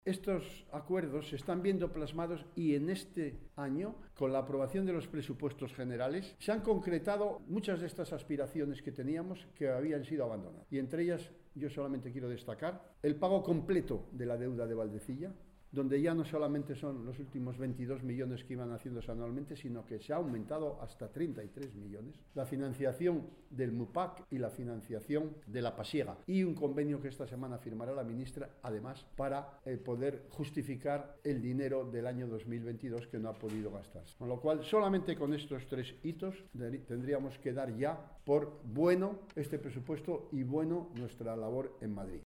Estos acuerdos se están viendo plasmados y en este año, con la aprobación de los presupuestos generales, se han concretado muchas de estas aspiraciones que teníamos que habían sido abandonadas. Y entre ellas, yo solamente quiero destacar el pago completo de la deuda de Valdecilla, donde ya no solamente son los últimos 22 millones que iban haciéndose anualmente, sino que se ha aumentado hasta 33 millones. La financiación del MUPAC y la financiación de la Pasiega. Y un convenio que esta semana firmará la ministra, además, para poder justificar el dinero del año 2022 que no ha podido gastarse. Con lo cual, solamente con estos 3 hitos tendríamos que dar ya por bueno este presupuesto y bueno nuestra labor en Madrid.